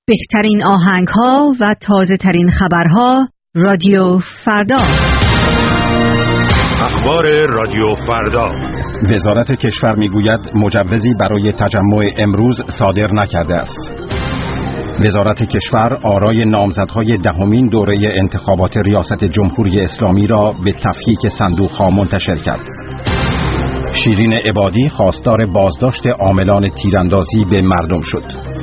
بهترین آهنگ‌ها و تازه‌ترین خبرها رادیو فردا. اخبار رادیو فردا. وزارت کشور میگوید مجوزی برای تجمع امروز صادر نکرده است. وزارت کشور آرای نامزدهای دهمین دوره انتخابات ریاست جمهوری اسلامی را به تفکیک صندوق‌ها منتشر کرد. شیرین عبادی خواستار بازداشت عاملان تیراندازی به مردم شد.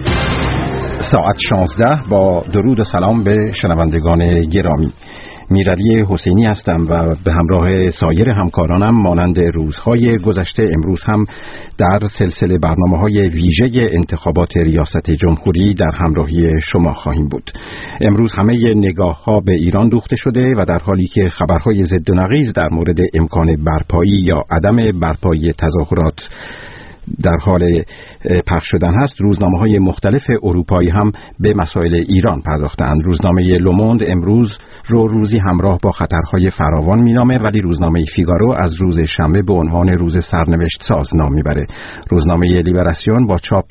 ساعت 16 با درود و سلام به شنوندگان گرامی. میرعلی حسینی هستم و به همراه سایر همکارانم مانند روزهای گذشته امروز هم در سلسله برنامه‌های ویژه انتخابات ریاست جمهوری در همراهی شما خواهیم بود. امروز همه نگاه‌ها به ایران دوخته شده و در حالی که خبرهای ضد و نقیض در مورد امکان برپایی یا عدم برپایی تظاهرات در حال پخش شدن هست، روزنامه‌های مختلف اروپایی هم به مسائل ایران پرداختند. روزنامه لوموند امروز رو روزی همراه با خطرهای فراوان مینامه، ولی روزنامه فیگارو از روز شنبه به عنوان روز سرنوشت ساز نام میبره. روزنامه لیبراسیون با چاپ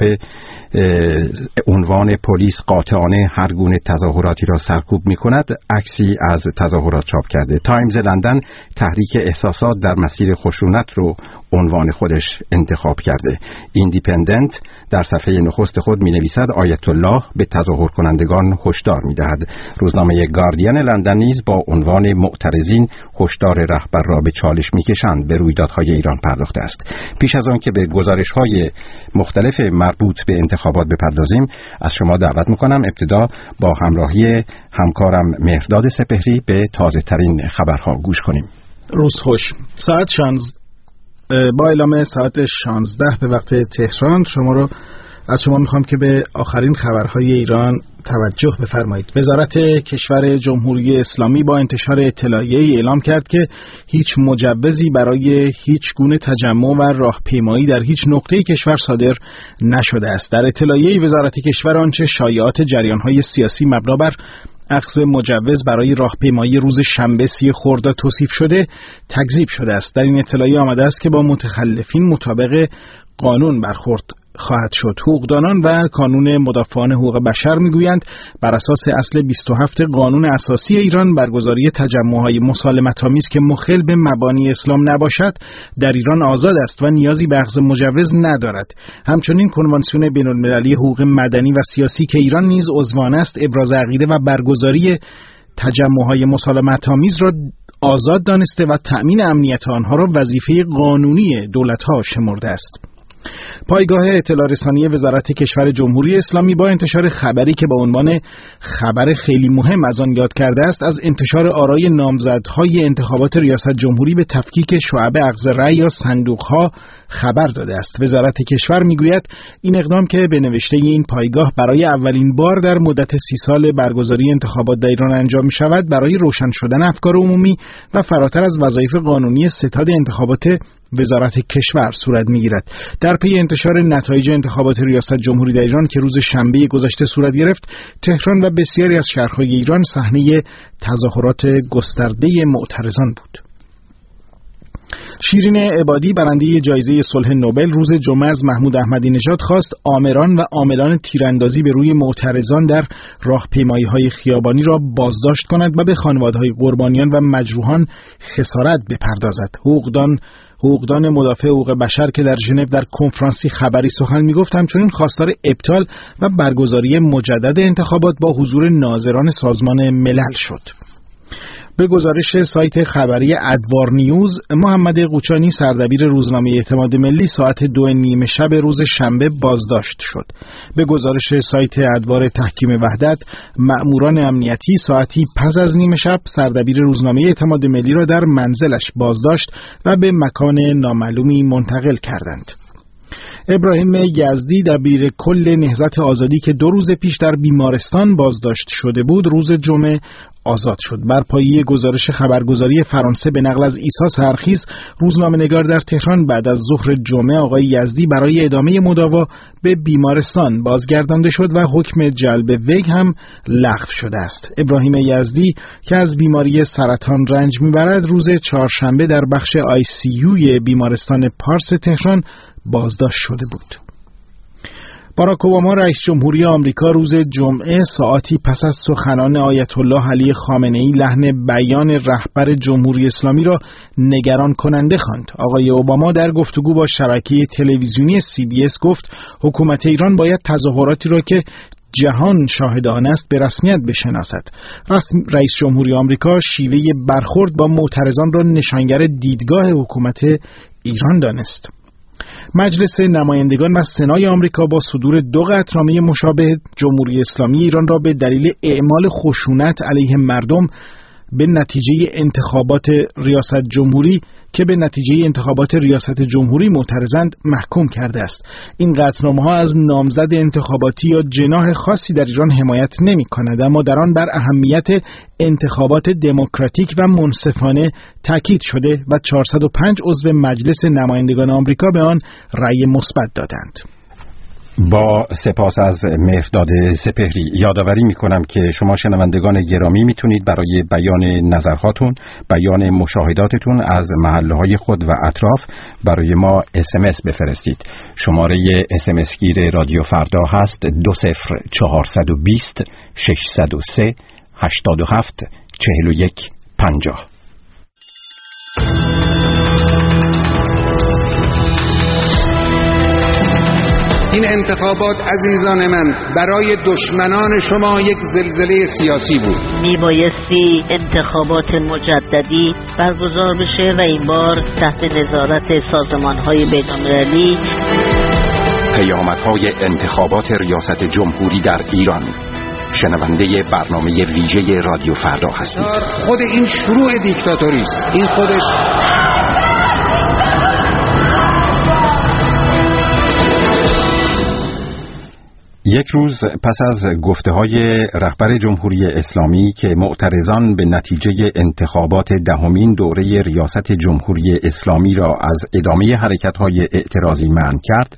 عنوان پلیس قاطعانه هر گونه تظاهراتی را سرکوب میکند عکسی از تظاهرات چاپ کرده. تایمز لندن تحریک احساسات در مسیر خشونت رو عنوان خودش انتخاب کرده. ایندیپندنت در صفحه نخست خود می نویسد آیت الله به تظاهر کنندگان هشدار می دهد. روزنامه گاردین لندن نیز با عنوان معترضین هشدار رهبر را به چالش می کشند به رویدادهای ایران پرداخته است. پیش از آن که به گزارش های مختلف مربوط به انتخابات بپردازیم، از شما دعوت می کنم ابتدا با همراهی همکارم مهرداد سپهری به تازه ترین خبرها گوش کنیم. روز خوش. ساعت 16 با اعلام ساعت 16 به وقت تهران از شما میخوام که به آخرین خبرهای ایران توجه بفرمایید. وزارت کشور جمهوری اسلامی با انتشار اطلاعیه‌ای اعلام کرد که هیچ مجوزی برای هیچ گونه تجمع و راهپیمایی در هیچ نقطه‌ای کشور صادر نشده است. در اطلاعیه وزارت کشور آنچه شایعات جریان‌های سیاسی مبنا بر اخذ مجوز برای راهپیمایی روز شنبه 30 خرداد توصیف شده تکذیب شده است. در این اطلاعیه آمده است که با متخلفین مطابق قانون برخورد خواهد شد. حقوقدانان و کانون مدافعان حقوق بشر میگویند بر اساس اصل 27 قانون اساسی ایران برگزاری تجمع‌های مسالمت‌آمیز که مخل به مبانی اسلام نباشد در ایران آزاد است و نیازی به اخذ مجوز ندارد. همچنین کنوانسیون بین‌المللی حقوق مدنی و سیاسی که ایران نیز عضوان است ابراز عقیده و برگزاری تجمع‌های مسالمت‌آمیز را آزاد دانسته و تأمین امنیت آنها را وظیفه قانونی دولت‌ها شمرده است. پایگاه اطلاع رسانی وزارت کشور جمهوری اسلامی با انتشار خبری که با عنوان خبر خیلی مهم از آن یاد کرده است، از انتشار آرای نامزدهای انتخابات ریاست جمهوری به تفکیک شعب اخذ رأی یا صندوقها خبر داده است. وزارت کشور میگوید این اقدام که به نوشته این پایگاه برای اولین بار در مدت 30 سال برگزاری انتخابات در ایران انجام می شود، برای روشن شدن افکار عمومی و فراتر از وظایف قانونی ستاد انتخابات وزارت کشور صورت میگیرد. در پی انتشار نتایج انتخابات ریاست جمهوری در ایران که روز شنبه گذشته صورت گرفت، تهران و بسیاری از شهرهای ایران صحنه تظاهرات گسترده معترضان بود. شیرین عبادی برنده جایزه صلح نوبل روز جمعه از محمود احمدی نژاد خواست آمران و عاملان تیراندازی به روی معترضان در راهپیمایی‌های خیابانی را بازداشت کند و به خانواده‌های قربانیان و مجروحان خسارت بپردازد. حقوقدان مدافع حقوق بشر که در ژنو در کنفرانسی خبری سخن میگفت همچنین خواستار ابطال و برگزاری مجدد انتخابات با حضور ناظران سازمان ملل شد. به گزارش سایت خبری ادوار نیوز، محمد قوچانی سردبیر روزنامه اعتماد ملی ساعت 2:30 شب روز شنبه بازداشت شد. به گزارش سایت ادوار تحکیم وحدت، مأموران امنیتی ساعتی پس از نیمه شب سردبیر روزنامه اعتماد ملی را در منزلش بازداشت و به مکان نامعلومی منتقل کردند. ابراهیم یزدی دبیر کل نهضت آزادی که 2 روز پیش در بیمارستان بازداشت شده بود، روز جمعه آزاد شد. بر پایه گزارش خبرگزاری فرانسه به نقل از عیسی سرخیز، روزنامه‌نگار در تهران بعد از ظهر جمعه آقای یزدی برای ادامه مداوا به بیمارستان بازگردانده شد و حکم جلب وی هم لغو شده است. ابراهیم یزدی که از بیماری سرطان رنج می‌برد، روز چهارشنبه در بخش ICU بیمارستان پارس تهران بازداشت شده بود. باراک اوباما رئیس جمهوری آمریکا روز جمعه ساعتی پس از سخنان آیت الله علی خامنه‌ای لحن بیان رهبر جمهوری اسلامی را نگران کننده خواند. آقای اوباما در گفتگو با شبکه تلویزیونی CBS گفت حکومت ایران باید تظاهراتی را که جهان شاهد آن است به رسمیت بشناسد. رئیس جمهوری آمریکا شیوه برخورد با معترضان را نشانگر دیدگاه حکومت ایران دانست. مجلس نمایندگان و سنای آمریکا با صدور 2 قطعنامه مشابه جمهوری اسلامی ایران را به دلیل اعمال خشونت علیه مردم به نتیجه انتخابات ریاست جمهوری معترضند محکوم کرده است. این قطعنامه‌ها از نامزد انتخاباتی یا جناح خاصی در ایران حمایت نمی‌کند، اما در آن بر اهمیت انتخابات دموکراتیک و منصفانه تاکید شده و 405 عضو مجلس نمایندگان آمریکا به آن رأی مثبت دادند. با سپاس از مهرداد سپهری یادآوری میکنم که شما شنوندگان گرامی میتونید برای بیان نظرهاتون، بیان مشاهداتتون از محله‌های خود و اطراف برای ما SMS بفرستید. شماره SMS گیر رادیو فردا هست 20420 603 87 41 50. این انتخابات عزیزان من برای دشمنان شما یک زلزله سیاسی بود. میبایستی انتخابات مجددی برگزار بشه و این بار تحت نظارت سازمان‌های بین‌المللی. پیامدهای انتخابات ریاست جمهوری در ایران. شنونده برنامه ویژه رادیو فردا هستید. خود این شروع دیکتاتوری است. این خودش یک روز پس از گفته‌های رهبر جمهوری اسلامی که معترضان به نتیجه انتخابات 10مین دوره ریاست جمهوری اسلامی را از ادامه حرکت‌های اعتراضی منع کرد،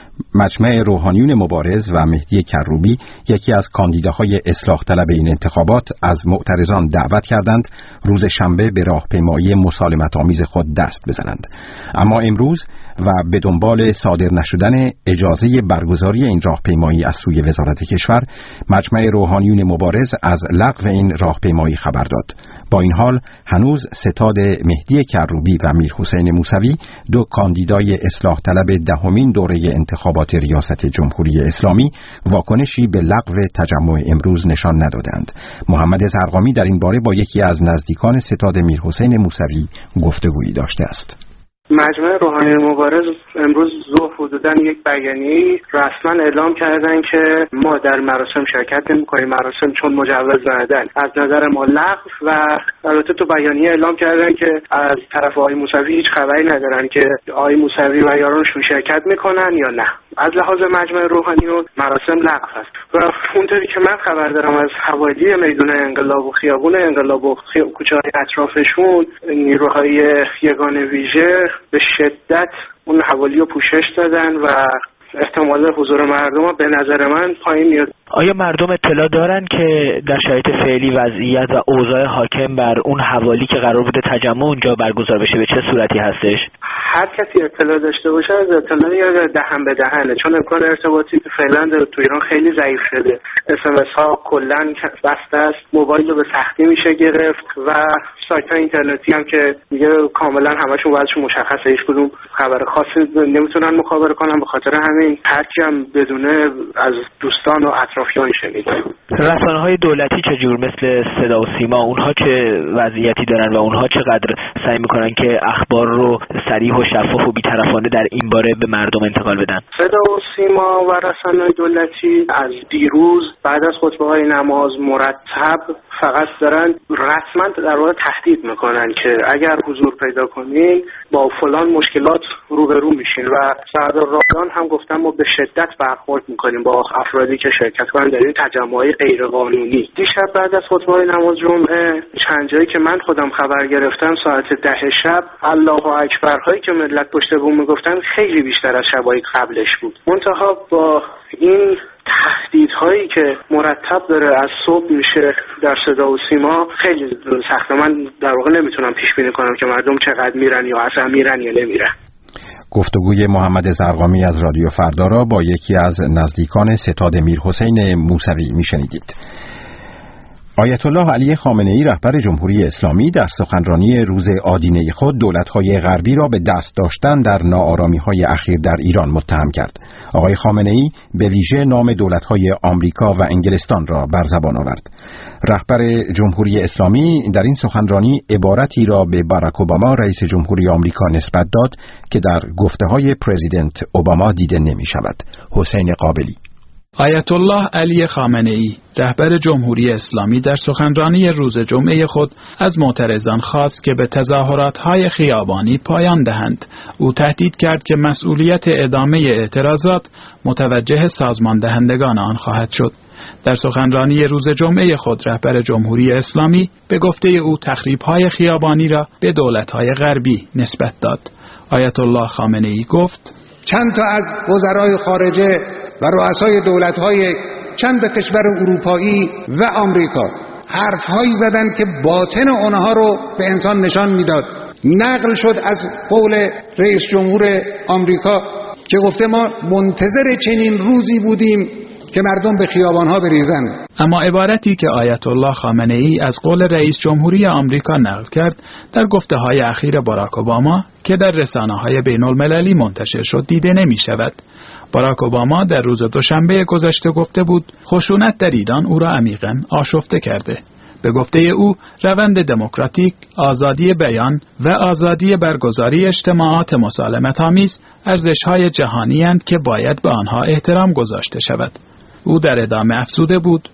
مجمع روحانیون مبارز و مهدی کروبی، یکی از کاندیداهای اصلاح طلب این انتخابات، از معترضان دعوت کردند روز شنبه به راهپیمایی مسالمت آمیز خود دست بزنند. اما امروز و به دنبال صادر نشدن اجازه برگزاری این راهپیمایی از سوی وزارت کشور، مجمع روحانیون مبارز از لغو این راهپیمایی خبر داد. با این حال هنوز ستاد مهدی کروبی و میرحسین موسوی، 2 کاندیدای اصلاح طلب 10مین دوره انتخابات ریاست جمهوری اسلامی، واکنشی به لغو تجمع امروز نشان ندادند. محمد زرقامی در این باره با یکی از نزدیکان ستاد میرحسین موسوی گفتگویی داشته است. مجمع روحانیون مبارز امروز ظهر حدوداً یک بیانیه‌ای رسما اعلام کردن که ما در مراسم شرکت نمی‌کنیم، مراسم چون مجوز ندادن از نظر ما لغو، و البته تو بیانیه اعلام کردن که از طرف آقای موسوی هیچ خبری ندارن که آقای موسوی و یارانشون شرکت میکنن یا نه. از لحاظ مجمع روحانیون مراسم لغو است و اونطوری که من خبر دارم از حوالی میدان انقلاب و خیابون انقلاب و کوچه‌های اطرافشون، نیروهای یگان ویژه به شدت اون حوالی رو پوشش دادن و احتمال حضور مردم به نظر من پایین میاد. آیا مردم اطلاع دارن که در شرایط فعلی وضعیت و اوضاع حاکم بر اون حوالی که قرار بوده تجمع اونجا برگزار بشه به چه صورتی هستش؟ هر کسی اطلاع داشته باشه از اطلاعی دهن به دهنه، چون امکان ارتباطی فعلا تو ایران خیلی ضعیف شده. SMS ها کلا بسته است، موبایل رو به سختی میشه گرفت و سایت های اینترنتی هم که دیگه کاملا همشون وضعشون مشخصه، هیچ کدوم خبر خاصی نمیتونن مخابره کنن. به خاطر همین هرکی هم بدونه از دوستان و اطرافیان شنید. رسانه‌های دولتی چجور مثل صدا و سیما، اونها چه وضعیتی دارن و اونها چقدر سعی میکنن که اخبار رو صریح و شفاف و بی‌طرفانه در این باره به مردم انتقال بدن؟ صدا و سیما و رسانه‌های دولتی از دیروز بعد از خطبه‌های نماز مرتب فقط دارن رسما در واقع تهدید میکنن که اگر حضور پیدا کنین با فلان مشکلات روبرو میشین و سردار رادان هم گفتن ما به شدت برخورد میکنیم با افرادی که شرکت کنن در این تجمعات غیرقانونی. دیشب بعد از خطبه‌های نماز جمعه چند جایی که من خودم خبر گرفتم ساعت 10 شب الله اکبر هایی که ملت پشت بوم میگفتن خیلی بیشتر از شبای قبلش بود. منتها با این تهدیدهایی که مرتب داره از صبح میشه در صدا و سیما خیلی سخته. من در واقع نمیتونم پیش بینی کنم که مردم چقدر میرن یا اصلا میرن یا نمیرن. گفتگوی محمد زرقامی از رادیو فردا را با یکی از نزدیکان ستاد میرحسین موسوی میشنیدید. آیت الله علی خامنه‌ای رهبر جمهوری اسلامی در سخنرانی روز آدینه خود دولت‌های غربی را به دست داشتن در ناآرامی‌های اخیر در ایران متهم کرد. آقای خامنه‌ای به ویژه نام دولت‌های آمریکا و انگلستان را بر زبان آورد. رهبر جمهوری اسلامی در این سخنرانی عبارتی را به باراک اوباما رئیس جمهوری آمریکا نسبت داد که در گفته‌های پرزیدنت اوباما دیده نمی‌شود. حسین قابلی. آیت الله علی خامنه‌ای رهبر جمهوری اسلامی در سخنرانی روز جمعه خود از معترضان خواست که به تظاهرات‌های خیابانی پایان دهند. او تهدید کرد که مسئولیت ادامه اعتراضات متوجه سازمان دهندگان آن خواهد شد. در سخنرانی روز جمعه خود رهبر جمهوری اسلامی به گفته او تخریب‌های خیابانی را به دولت‌های غربی نسبت داد. آیت الله خامنه‌ای گفت: چند تا از وزرای خارجه و رؤسای دولت‌های چند کشور اروپایی و آمریکا حرف‌هایی زدند که باطن اونها رو به انسان نشان میداد. نقل شد از قول رئیس جمهور آمریکا که گفته ما منتظر چنین روزی بودیم که مردم به خیابان‌ها بریزن. اما عبارتی که آیت الله خامنه‌ای از قول رئیس جمهوری آمریکا نقل کرد در گفته‌های اخیر باراک اوباما که در رسانه‌های بین‌المللی منتشر شد دیده نمی‌شود. باراک اوباما در روز دوشنبه گذشته گفته بود خشونت در ایران او را عمیقاً آشفته کرده. به گفته او روند دموکراتیک، آزادی بیان و آزادی برگزاری اجتماعات مسالمت‌آمیز ارزش‌های جهانی‌اند که باید به آنها احترام گذاشته شود. او در ادامه افزوده بود: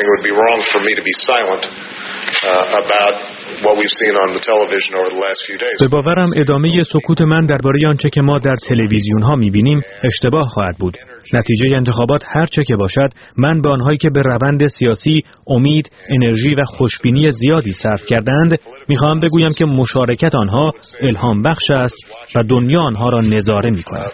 به باورم ادامه سکوت من درباره آنچه که ما در تلویزیون ها می‌بینیم اشتباه خواهد بود. نتیجه انتخابات هر چه که باشد، من به آنهایی که به روند سیاسی امید، انرژی و خوشبینی زیادی صرف کردند می‌خواهم بگویم که مشارکت آنها الهام بخش است و دنیا آنها را نظاره می‌کند.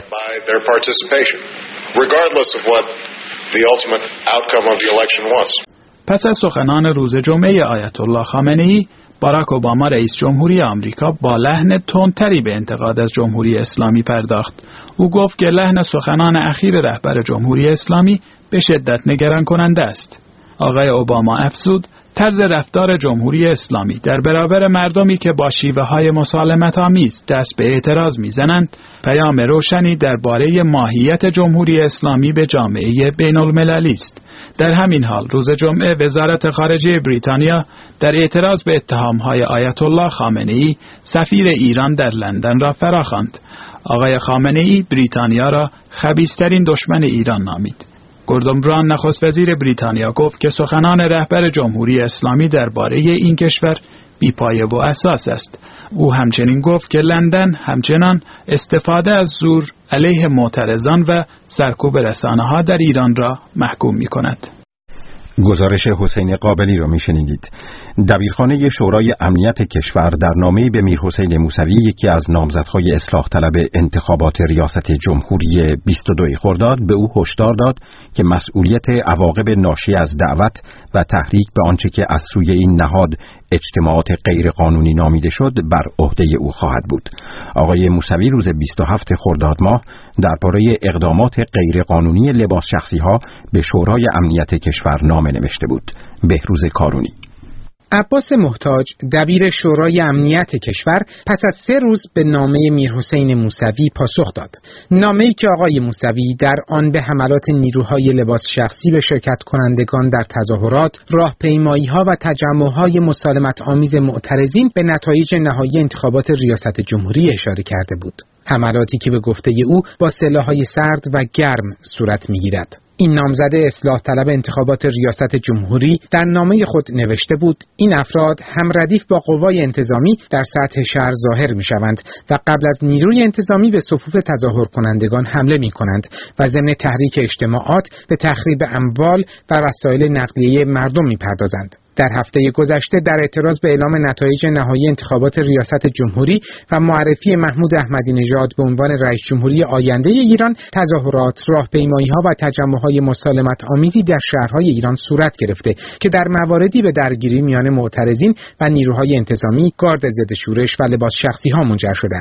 پس از سخنان روز جمعه آیت الله خامنه‌ای، باراک اوباما رئیس جمهوری آمریکا با لحن تندتری به انتقاد از جمهوری اسلامی پرداخت. او گفت که لحن سخنان اخیر رهبر جمهوری اسلامی به شدت نگران کننده است. آقای اوباما افزود: طرز رفتار جمهوری اسلامی در برابر مردمی که با شیوه‌های مسالمت‌آمیز دست به اعتراض می‌زنند، پیام روشنی درباره ماهیت جمهوری اسلامی به جامعه بین‌المللی است. در همین حال روز جمعه وزارت خارجه بریتانیا در اعتراض به اتهام‌های آیت الله خامنه‌ای سفیر ایران در لندن را فراخواند. آقای خامنه‌ای بریتانیا را خبیث‌ترین دشمن ایران نامید. گوردون براون نخست وزیر بریتانیا گفت که سخنان رهبر جمهوری اسلامی درباره این کشور بی‌پایه و اساس است. او همچنین گفت که لندن همچنان استفاده از زور علیه معترضان و سرکوب رسانه‌ها در ایران را محکوم می‌کند. گزارش حسین قابلی را میشنیدید. دبیرخانه شورای امنیت کشور در نامه‌ای به میرحسین موسوی، یکی از نامزدهای اصلاح طلب انتخابات ریاست جمهوری 22 خرداد، به او هشدار داد که مسئولیت عواقب ناشی از دعوت و تحریک به آنچه که از سوی این نهاد اجتماعات غیرقانونی نامیده شد بر عهده او خواهد بود. آقای موسوی روز 27 خرداد ماه درباره اقدامات غیرقانونی لباس شخصی‌ها به شورای امنیت کشور نامه نوشته بود. بهروز کارونی. عباس محتاج دبیر شورای امنیت کشور پس از 3 روز به نامه میرحسین موسوی پاسخ داد. نامه‌ای که آقای موسوی در آن به حملات نیروهای لباس شخصی به شرکت کنندگان در تظاهرات، راهپیمایی‌ها و تجمع‌های مسالمت آمیز معترضین به نتایج نهایی انتخابات ریاست جمهوری اشاره کرده بود. حملاتی که به گفته او با سلاح‌های سرد و گرم صورت می‌گیرد. این نامزد اصلاح طلب انتخابات ریاست جمهوری در نامه خود نوشته بود این افراد هم ردیف با قوای انتظامی در سطح شهر ظاهر می شوند و قبل از نیروی انتظامی به صفوف تظاهر کنندگان حمله می کنند و ضمن تحریک اجتماعات به تخریب اموال و وسایل نقلیه مردم می پردازند. در هفته گذشته در اعتراض به اعلام نتایج نهایی انتخابات ریاست جمهوری و معرفی محمود احمدی نژاد به عنوان رئیس جمهوری آینده ایران، تظاهرات، راهپیمایی‌ها و تجمع‌های مسالمت آمیزی در شهرهای ایران صورت گرفته که در مواردی به درگیری میان معترضین و نیروهای انتظامی، گارد ضد شورش و لباس شخصی‌ها منجر شده است.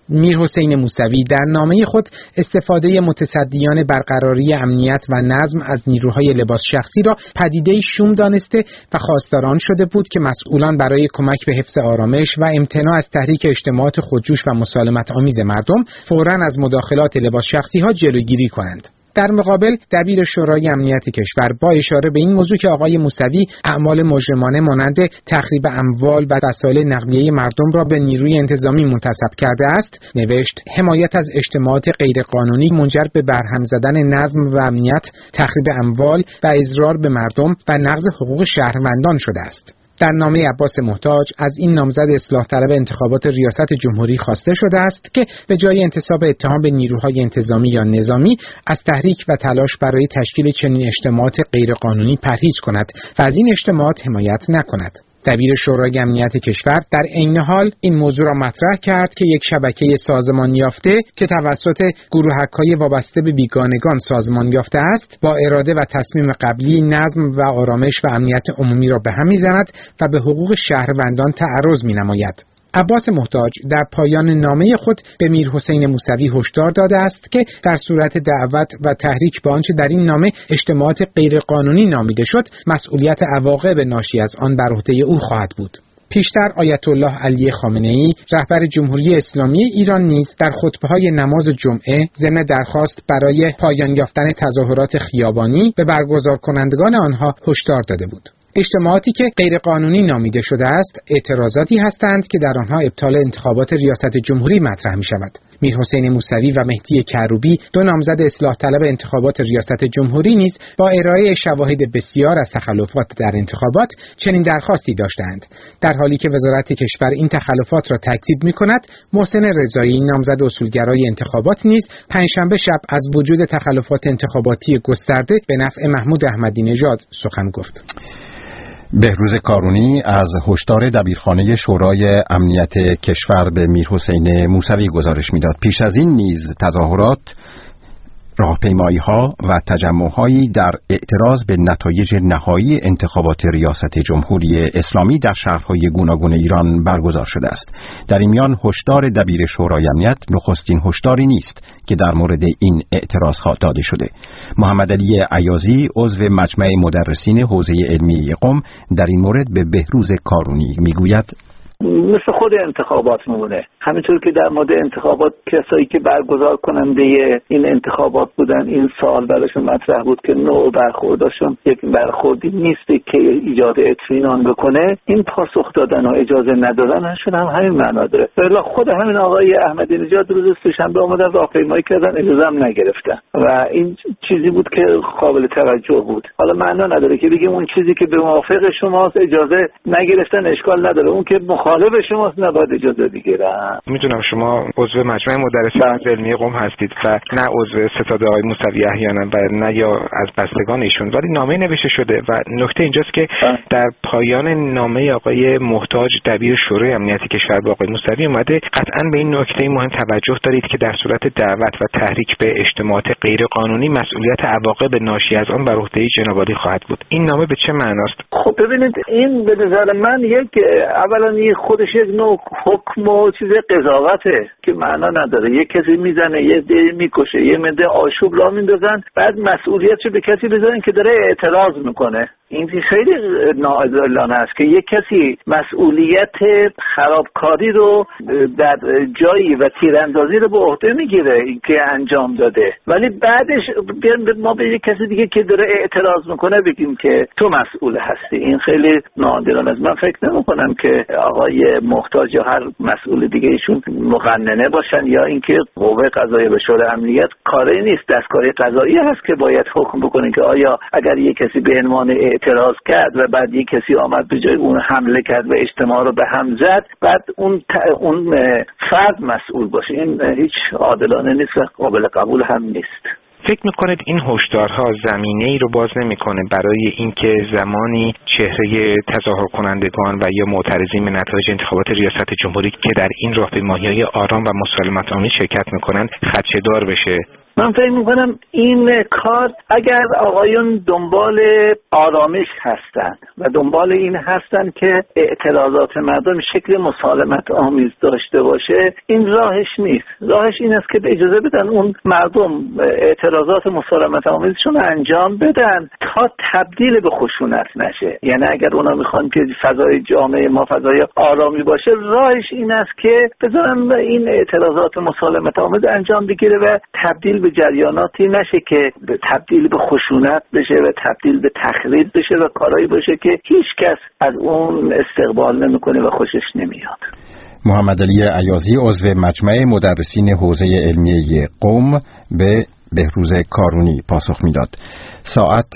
میرحسین موسوی در نامه خود استفاده متصدیان برقراری امنیت و نظم از نیروهای لباس شخصی را پدیده‌ای شوم دانسته و خواستاران شده بود که مسئولان برای کمک به حفظ آرامش و امتناع از تحریک اجتماعات خودجوش و مسالمت آمیز مردم فوراً از مداخلات لباس شخصی‌ها جلوگیری کنند. در مقابل دبیر شورای امنیت کشور با اشاره به این موضوع که آقای موسوی اعمال مجرمانه مانند تخریب اموال و وسایل نقلیه مردم را به نیروی انتظامی منتسب کرده است، نوشت حمایت از اجتماعات غیرقانونی منجر به برهم زدن نظم و امنیت، تخریب اموال و اضرار به مردم و نقض حقوق شهروندان شده است. در نامه عباس محتاج از این نامزد اصلاح طلب انتخابات ریاست جمهوری خواسته شده است که به جای انتساب اتهام به نیروهای انتظامی یا نظامی از تحریک و تلاش برای تشکیل چنین اجتماعات غیرقانونی پرهیز کند و از این اجتماعات حمایت نکند. دبیر شورای امنیت کشور در عین حال این موضوع را مطرح کرد که یک شبکه سازمان یافته که توسط گروهک‌های وابسته به بیگانگان سازمان یافته است، با اراده و تصمیم قبلی نظم و آرامش و امنیت عمومی را به هم می‌زند و به حقوق شهروندان تعرض می‌نماید. عباس محتاج در پایان نامه خود به میرحسین موسوی هشدار داده است که در صورت دعوت و تحریک به آنچه در این نامه اجتماعات غیرقانونی نامیده شد، مسئولیت عواقب ناشی از آن بر عهده او خواهد بود. پیشتر آیت الله علی خامنه‌ای رهبر جمهوری اسلامی ایران نیز در خطبه‌های نماز جمعه ضمن درخواست برای پایان یافتن تظاهرات خیابانی به برگزار کنندگان آنها هشدار داده بود. اجتماعاتی که غیرقانونی نامیده شده است، اعتراضاتی هستند که در آنها ابطال انتخابات ریاست جمهوری مطرح می شود. میرحسین موسوی و مهدی کروبی، دو نامزد اصلاح طلب انتخابات ریاست جمهوری نیز با ارائه شواهد بسیار از تخلفات در انتخابات چنین درخواستی داشتند. در حالی که وزارت کشور این تخلفات را تکذیب می کند، محسن رضایی نامزد اصولگرای انتخابات نیز پنجشنبه شب از وجود تخلفات انتخاباتی گسترده به نفع محمود احمدی نژاد سخن گفت. بهروز کارونی از هشدار دبیرخانه شورای امنیت کشور به میرحسین موسوی گزارش میداد. پیش از این نیز تظاهرات، راهپیمایی‌ها و تجمع‌هایی در اعتراض به نتایج نهایی انتخابات ریاست جمهوری اسلامی در شهرهای گوناگون ایران برگزار شده است. در این میان هشدار دبیر شورای امنیت نخستین هشداری نیست که در مورد این اعتراضها داده شده. محمد علی عیاضی، عضو مجمع مدرسین حوزه علمی قم، در این مورد به بهروز کارونی میگوید: مثل خود انتخابات میمونه. همینطور که در مورد انتخابات کسایی که برگزار کننده این انتخابات بودن، این سوال براشون مطرح بود که نوع برخوردشون یک برخوردی نیست که ایجاد اطمینان بکنه. این پاسخ دادن و اجازه ندادنشون هم همین معنا داره. ولی خود همین آقای احمدی نژاد روز سه‌شنبه اومدن راهپیمایی کردن، اجازه هم نگرفتن و این چیزی بود که قابل توجه بود. حالا معنا نداره که بگیم اون چیزی که به موافق شماست اجازه نگرفتن اشکال نداره، اون که مخالف شماست نباید اجازه بگیرن. میدونم شما عضو مجمع مدرسین علمی قم هستید و نه عضو ستاد آقای موسوی احیانا و نه یا از بستگان ایشون، ولی نامه نوشته شده و نکته اینجاست که در پایان نامه آقای محتاج دبیر شورای امنیت کشور به آقای موسوی اومده قطعاً به این نکته مهم توجه دارید که در صورت دعوت و تحریک به اجتماعات غیرقانونی مسئولیت عواقب ناشی از آن بر عهده جناب عالی خواهد بود. این نامه به چه معناست؟ خب ببینید، این به نظر من اولا خودش یک نوع حکم و چیز قضاوته که معنا نداره. یک کسی میزنه، یه دی میکشه، یه مده آشوب راه میندازن، بعد مسئولیتشو به کسی بذارن که داره اعتراض میکنه. این خیلی ناعادلانه است که یک کسی مسئولیت خرابکاری رو در جایی و تیراندازی رو به عهده میگیره که انجام داده، ولی بعدش ما به یک کسی دیگه که داره اعتراض میکنه بگیم که تو مسئول هستی. این خیلی ناعادلانه است. من فکر نمیکنم که آقای محتاج یا هر مسئول دیگه ایشون مقننه باشن یا اینکه قوه قضاییه به شورای امنیت کاری نیست، دستگاه قضایی هست که باید حکم بکنه که آیا اگر یک کسی به عنوان اعتراض کرد و بعد یک کسی آمد به جای اون حمله کرد و اجتماع رو به هم زد، بعد اون فرد مسئول باشه. این هیچ عادلانه نیست و قابل قبول هم نیست. فکر میکنید این هشدارها زمینه‌ای رو باز نمیکنه برای اینکه زمانی چهره تظاهر کنندگان و یا معترضین به نتایج انتخابات ریاست جمهوری که در این راهپیمایی‌های آرام و مسالمت‌آمیز شرکت میکنن خدشه‌دار بشه؟ من فکر میکنم این کار اگر آقایون دنبال آرامش هستند و دنبال این هستند که اعتراضات مردم شکل مسالمت آمیز داشته باشه، این راهش نیست. راهش این است که به اجازه بدن اون مردم اعتراضات مسالمت آمیزشون انجام بدن تا تبدیل به خشونت نشه. یعنی اگر اونا میخوان که فضای جامعه ما فضای آرامی باشه، راهش این است که بذارن این اعتراضات مسالمت آمیز انجام بگیره و تبدیل به جریاناتی نشه که تبدیل به خشونت بشه و تبدیل به تخریب بشه و کارایی باشه که هیچ کس از اون استقبال نمیکنه و خوشش نمیاد. محمد علی ایازی عضو مجمع مدرسین حوزه علمیه قم به بهروز کارونی پاسخ میداد. ساعت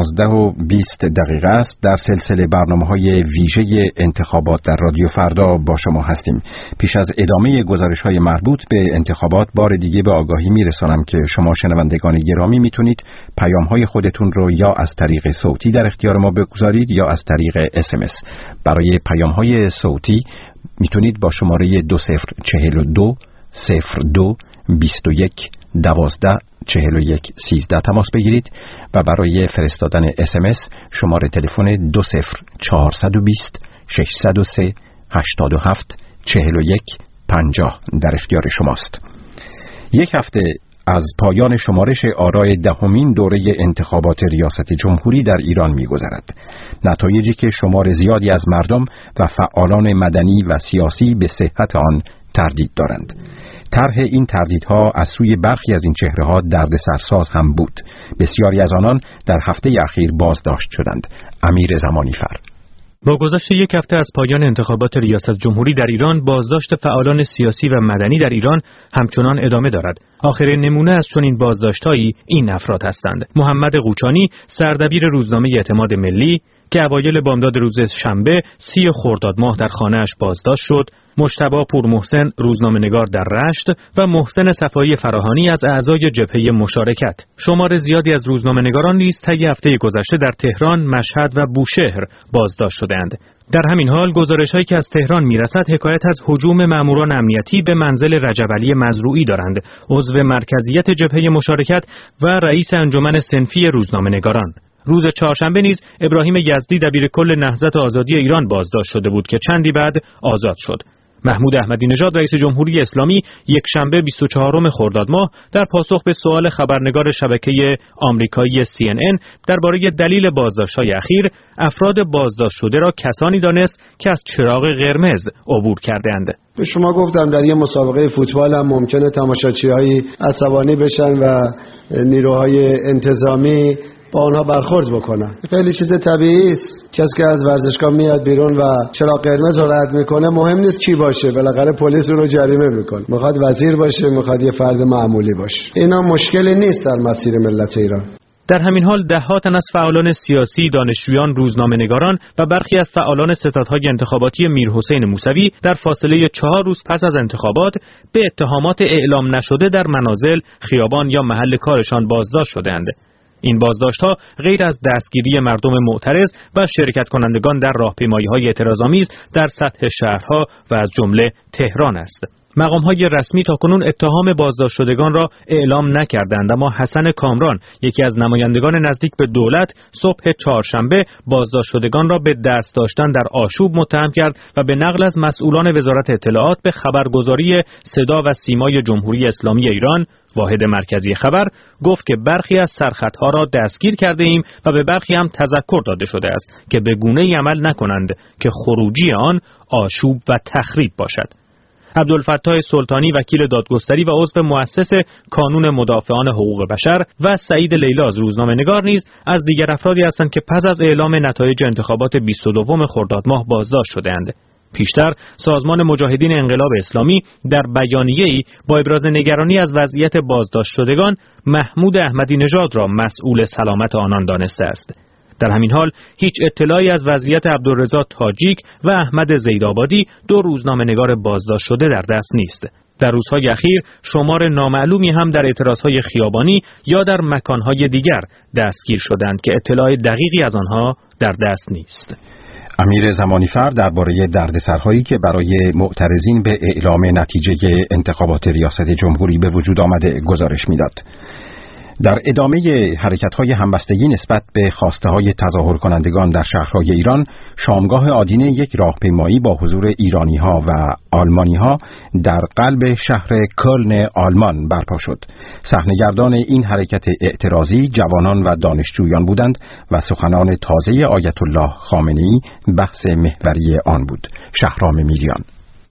16:20 است. در سلسله برنامه‌های ویژه انتخابات در رادیو فردا با شما هستیم. پیش از ادامه گزارش‌های مربوط به انتخابات بار دیگه به آگاهی میرسانم که شما شنوندگان گرامی میتونید پیام‌های خودتون رو یا از طریق صوتی در اختیار ما بگذارید یا از طریق SMS. برای پیام‌های صوتی میتونید با شماره 2042 02 21 12 41 13 تماس بگیرید و برای فرستادن SMS شماره تلفن 20420 603 87 41 50 در اختیار شماست. یک هفته از پایان شمارش آرای دهمین دوره انتخابات ریاست جمهوری در ایران می‌گذرد. نتایجی که شمار زیادی از مردم و فعالان مدنی و سیاسی به صحت آن تردید دارند. طرح این تردیدها از سوی برخی از این چهره‌ها دردسرساز هم بود. بسیاری از آنان در هفته اخیر بازداشت شدند. امیر زمانیفر: با گذشت یک هفته از پایان انتخابات ریاست جمهوری در ایران، بازداشت فعالان سیاسی و مدنی در ایران همچنان ادامه دارد. آخرین نمونه از چنین بازداشت‌هایی این افراد هستند: محمد قوچانی، سردبیر روزنامه اعتماد ملی که اوایل بامداد روز شنبه 30 خرداد ماه در خانه‌اش بازداشت شد، مجتبی پورمحسن، روزنامه‌نگار در رشت، و محسن صفایی فراهانی از اعضای جبهه مشارکت. شمار زیادی از روزنامه‌نگاران نیز طی هفته گذشته در تهران، مشهد و بوشهر بازداشت شدند. در همین حال گزارش‌هایی که از تهران میرسد حکایت از هجوم ماموران امنیتی به منزل رجب علی مزروعی دارند، عضو مرکزیت جبهه مشارکت و رئیس انجمن صنفی روزنامه‌نگاران. روز چهارشنبه نیز ابراهیم یزدی دبیرکل نهضت آزادی ایران بازداشت شده بود که چندی بعد آزاد شد. محمود احمدی نژاد رئیس جمهوری اسلامی یک شنبه 24 خرداد ماه در پاسخ به سوال خبرنگار شبکه آمریکایی CNN درباره دلیل بازداشت‌های اخیر، افراد بازداشت شده را کسانی دانست که از چراغ قرمز عبور کردند. به شما گفتم در یه مسابقه فوتبال هم ممکنه تماشاچی‌های عصبانی بشن و نیروهای انتظامی با آنها برخورد بکنن. خیلی چیز طبیعی است. کسی که از ورزشگاه میاد بیرون و چراغ قرمز رو رد میکنه، مهم نیست کی باشه، بالاخره پلیس رو جریمه میکنه. میخواد وزیر باشه، میخواد یه فرد معمولی باشه. اینا مشکلی نیست در مسیر ملت ایران. در همین حال ده‌ها تن از فعالان سیاسی، دانشجویان، روزنامه‌نگاران و برخی از فعالان ستادهای انتخاباتی میرحسین موسوی در فاصله 4 روز پس از انتخابات به اتهامات اعلام نشده در منازل، خیابان یا محل کارشان بازداشت شدند. این بازداشت‌ها غیر از دستگیری مردم معترض و شرکت کنندگان در راهپیمایی‌های اعتراض‌آمیز در سطح شهرها و از جمله تهران است. مقام‌های رسمی تاکنون اتهام بازداشت شدگان را اعلام نکردند، اما حسن کامران، یکی از نمایندگان نزدیک به دولت، صبح چهارشنبه بازداشت شدگان را به دست داشتن در آشوب متهم کرد و به نقل از مسئولان وزارت اطلاعات به خبرگزاری صدا و سیمای جمهوری اسلامی ایران، واحد مرکزی خبر، گفت که برخی از سرخطها را دستگیر کرده ایم و به برخی هم تذکر داده شده است که به گونه‌ای عمل نکنند که خروجی آن آشوب و تخریب باشد. عبدالفتاح سلطانی، وکیل دادگستری و عضو مؤسس کانون مدافعان حقوق بشر، و سعید لیلاز، روزنامه‌نگار، نیز از دیگر افرادی هستند که پس از اعلام نتایج انتخابات 22 خرداد ماه بازداشت شده‌اند. پیشتر سازمان مجاهدین انقلاب اسلامی در بیانیه‌ای با ابراز نگرانی از وضعیت بازداشت شدگان، محمود احمدی نژاد را مسئول سلامت آنان دانسته است. در همین حال هیچ اطلاعی از وضعیت عبدالرضا تاجیک و احمد زیدآبادی، 2 روزنامه‌نگار بازداشت شده، در دست نیست. در روزهای اخیر شمار نامعلومی هم در اعتراضهای خیابانی یا در مکانهای دیگر دستگیر شدند که اطلاع دقیقی از آنها در دست نیست. امیر زمانیفر درباره دردسرهایی که برای معترضین به اعلام نتیجه انتخابات ریاست جمهوری به وجود آمده گزارش میداد. در ادامه حرکت‌های همبستگی نسبت به خواسته‌های تظاهر کنندگان در شهرهای ایران، شامگاه آدینه یک راهپیمایی با حضور ایرانی‌ها و آلمانی‌ها در قلب شهر کلن آلمان برپا شد. صحنه‌گردان این حرکت اعتراضی جوانان و دانشجویان بودند و سخنان تازه آیت الله خامنه‌ای بحث محوری آن بود. شهرام میریان: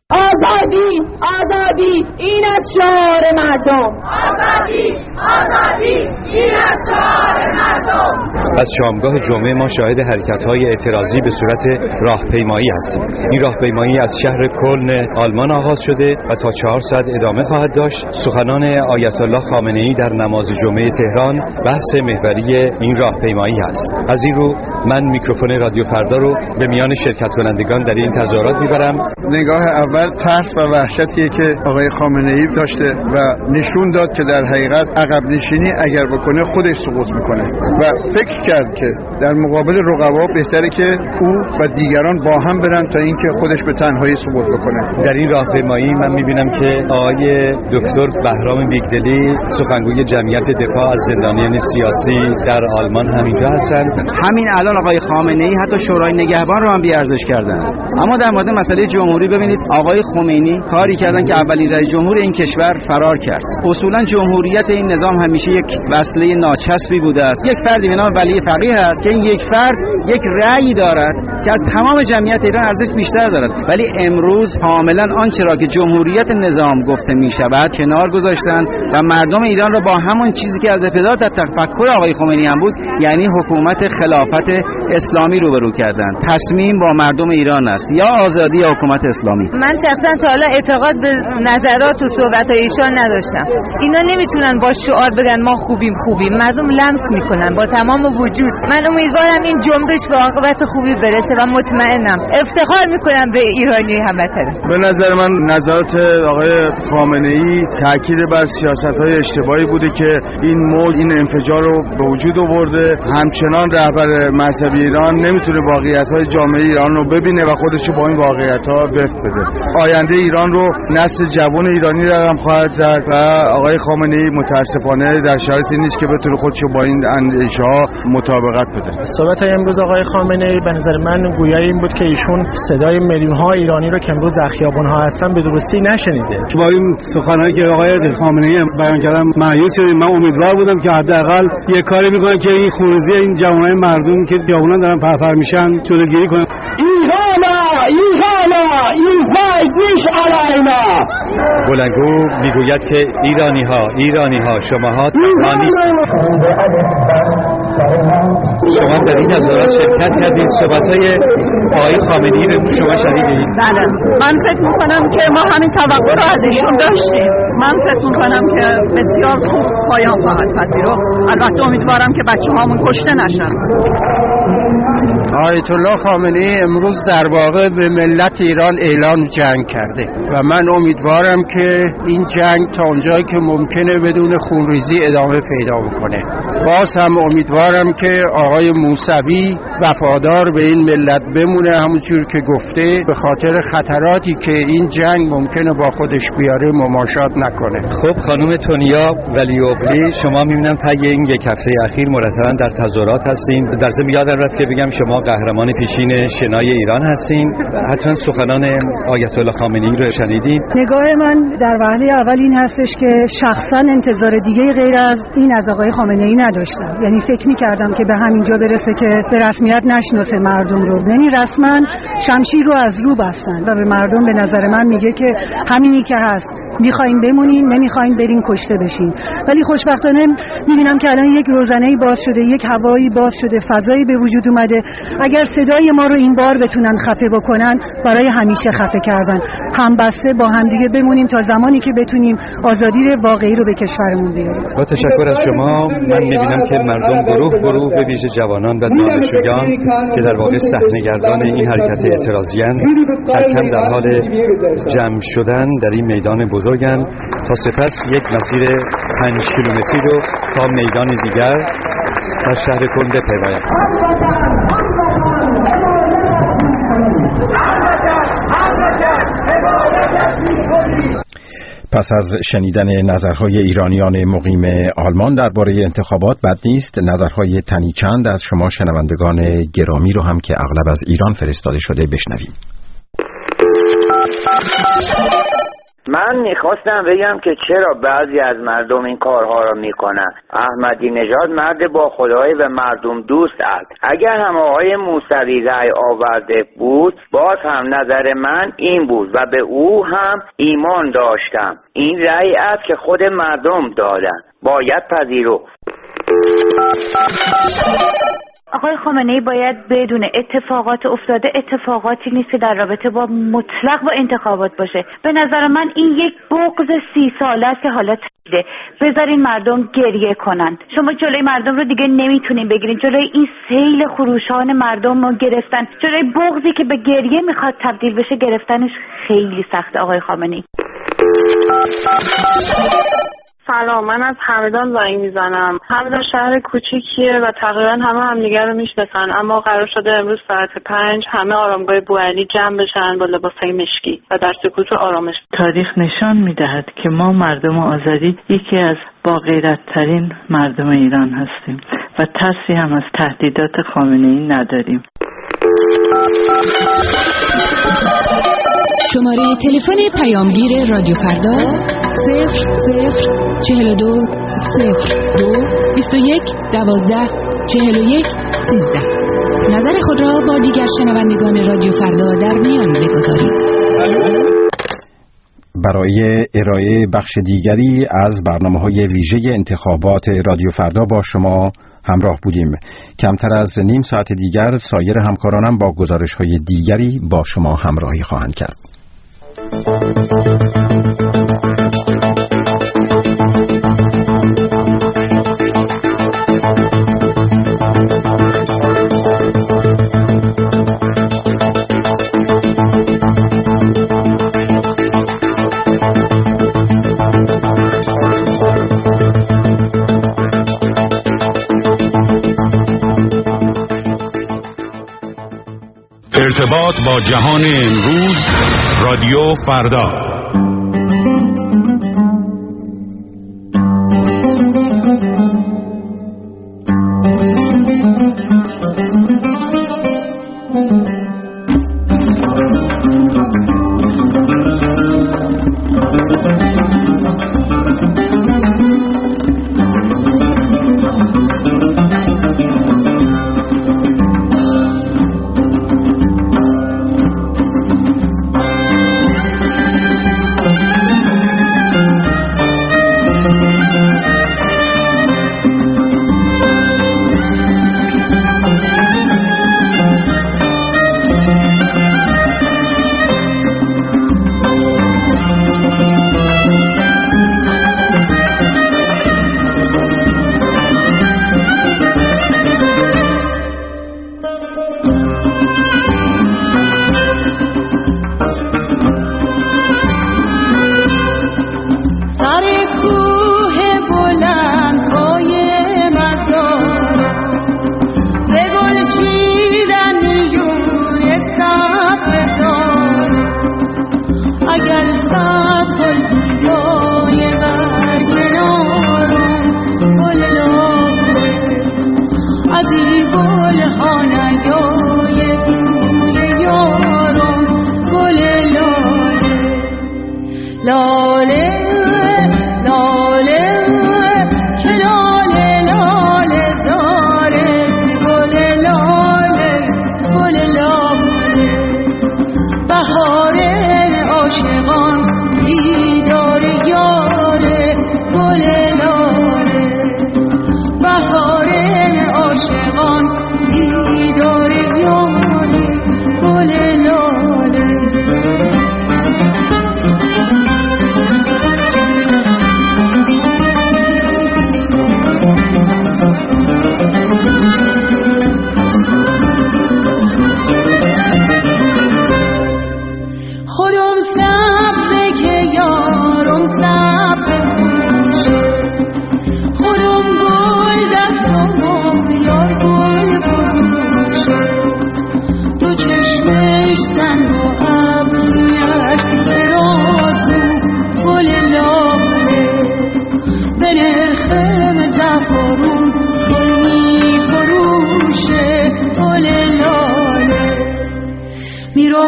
آزادی، آزادی، این از شعار مردم. آزادی، آزادی، این از شعار مردم. از شامگاه جمعه ما شاهد حرکت‌های اعتراضی به صورت راهپیمایی هستیم. این راهپیمایی از شهر کلن آلمان آغاز شده و تا 4 ساعت ادامه خواهد داشت. سخنان آیت الله خامنه‌ای در نماز جمعه تهران بحث محوری این راهپیمایی است. از این رو من میکروفون رادیو فردا رو به میان شرکت کنندگان در این تظاهرات میبرم. نگاه اول ترس و وحشتیه که آقای خامنه‌ای داشته و نشون داد که در حقیقت عقب نشینی اگر بکنه خودش سقوط میکنه و فکر کرد که در مقابل رقبا بهتره که او و دیگران با هم برن تا اینکه خودش به تنهایی سقوط بکنه. در این راهپیمایی من میبینم که آقای دکتر بهرام بیگدلی سخنگوی جمعیت دفاع از زندانیان سیاسی در آلمان همینجا هستند. همین الان آقای خامنه‌ای حتی شورای نگهبان رو هم بی‌ارزش کردن. اما در مورد مسئله جمهوری ببینید آقای خمینی کاری کردن که اولین رئیس جمهور این کشور فرار کرد. اصولا جمهوریت این نظام همیشه یک وسیله ناچسبی بوده است. یک فردی به نام ولی فقیه است که این یک فرد یک رأی دارد که از تمام جمعیت ایران ارزش بیشتر دارد، ولی امروز کاملا آنچه را که جمهوریت نظام گفته می شود کنار گذاشتند و مردم ایران را با همون چیزی که از ابتدا در تفکر آقای خمینی هم بود، یعنی حکومت خلافت اسلامی روبرو کردند. تصمیم با مردم ایران است، یا آزادی یا حکومت اسلامی. من شخصا تا حالا اعتقاد به نظرات و صحبت‌های ایشان نداشتم. اینا نمیتونن با شعار بگن ما خوبیم، مردم لمس میکنن با تمام وجود. من امیدوارم این جنبش به عاقبت خوبی برسه و مطمئنم افتخار میکنم به ایرانی هموطن. به نظر من نظرات آقای خامنه‌ای تاکید بر سیاست‌های اشتباهی بوده که این موج این انفجار رو به وجود آورده. همچنان رهبر مذهبی ایران نمیتونه واقعیت‌های جامعه ایران رو ببینه و خودش رو با این واقعیت‌ها وفق بده. آینده ایران رو نسل جوان ایرانی رقم خواهد زد و آقای خامنه‌ای متاسفانه در شرایطی نیست که بتونه خودش رو با این اندیشه‌ها مطابقت بده. صحبت امروز آقای خامنه‌ای به نظر من گویای این بود که ایشون صدای میلیون‌ها ایرانی رو که امروز در خیابان‌ها هستن به درستی نشنیده. با این سخنانی که آقای خامنه‌ای بیان کردن مایوس شدم. من امیدوار بودم که حداقل یه کاری می‌کنن که این خونریزی این جوانای مردم که خیابونا دارن پرپر میشن جلوگیری کنن. بلندگو میگوید که ایرانی ها شماها تنها نیستید. شما در این تظاهرات شرکت کردید، صحبت‌های آقای خامنه‌ای رو شما شنیدید؟ بله، من فکر می‌کنم که ما همین توقع رو از ایشون داشتیم. من فکر می‌کنم که بسیار خوب پایان خواهد پذیرفت. البته امیدوارم که بچه‌هامون کشته نشن. آیت الله خامنه‌ای امروز در واقع به ملت ایران اعلان جنگ کرده و من امیدوارم که این جنگ تا اونجایی که ممکنه بدون خونریزی ادامه پیدا بکنه. باز هم امیدوارم که آقای موسوی وفادار به این ملت بمونه، همونجور که گفته به خاطر خطراتی که این جنگ ممکنه با خودش بیاره مماشات نکنه. خب خانم تونیا ولیعقلی، شما میبینم طی این یک هفته اخیر مرتبا در تظاهرات هستین. در ضمن یادم رفت که بگم شما قهرمان پیشین شنای ایران هستین. حتما سخنان آیت الله خامنه‌ای رو شنیدید. نگاه من در وهله اول این هستش که شخصا انتظار دیگه غیر از این از آقای خامنه‌ای نداشتم. یعنی فکر می‌کردم که به همینجا برسه که به رسمیت نشناسه مردم رو، یعنی رسما شمشیر رو از رو بستن و به مردم به نظر من میگه که همینی که هست، میخواین بمونین، نمیخواین برین کشته بشین. ولی خوشبختانه میبینم که الان یک روزنه‌ای باز شده، یک هوایی باز شده، فضایی به وجود اومده. اگر صدای ما رو این بار بتونن خفه بکنن، برای همیشه خفه کردن. همبسته با همدیگه بمونیم تا زمانی که بتونیم آزادی واقعی رو به کشورمون بیاریم. با تشکر از شما. من میبینم که مردم گروه به ویژه جوانان و دانشجویان که در واقع صحنه‌گردان این حرکت اعتراضی اند، کم در حال جمع شدن در این میدان بزرگند تا سپس یک مسیر 5 کیلومتری رو تا میدان دیگر در شهر کلن بپیمایند. پس از شنیدن نظرهای ایرانیان مقیم آلمان درباره انتخابات، بد نیست نظرهای تنیچند از شما شنوندگان گرامی رو هم که اغلب از ایران فرستاده شده بشنویم. من میخواستم بگم که چرا بعضی از مردم این کارها را میکنن. احمدی نژاد مرد با خدای و مردم دوست است. اگر هم آقای موسوی رأی آورده بود، باز هم نظر من این بود و به او هم ایمان داشتم. این رأی است که خود مردم دادن، باید پذیرفت. آقای خامنه‌ای باید بدون اتفاقات افتاده اتفاقاتی نیست که در رابطه با مطلق با انتخابات باشه. به نظر من این یک بغض 30 ساله است که حالا تیده. بذارین مردم گریه کنن. شما جلوی مردم رو دیگه نمیتونین بگیرین. جلوی این سیل خروشان مردم رو گرفتن، جلوی بغضی که به گریه میخواد تبدیل بشه گرفتنش خیلی سخته. آقای خامنه‌ای سلام، من از همدان زنگ میزنم. همدان شهر کوچیکیه و تقریبا همدیگر رو میشناسن، اما قرار شده امروز ساعت 5 همه آرامگاه بوعلی جمع بشن با لباسای مشکی و در سکوت و آرامش. تاریخ نشان میدهد که ما مردم آزادی یکی از با غیرت‌ترین مردم ایران هستیم و ترسی هم از تهدیدات خامنه‌ای نداریم. شماره تلفن پیامگیر رادیو فردا 0042 02 21 12 41 13. نظر خود را با دیگر شنوندگان رادیو فردا در میان بگذارید. برای ارائه بخش دیگری از برنامه‌های ویژه انتخابات رادیو فردا با شما همراه بودیم. کمتر از نیم ساعت دیگر سایر همکارانم با گزارش‌های دیگری با شما همراهی خواهند کرد. ارتباط با جهان امروز، رادیو فردا.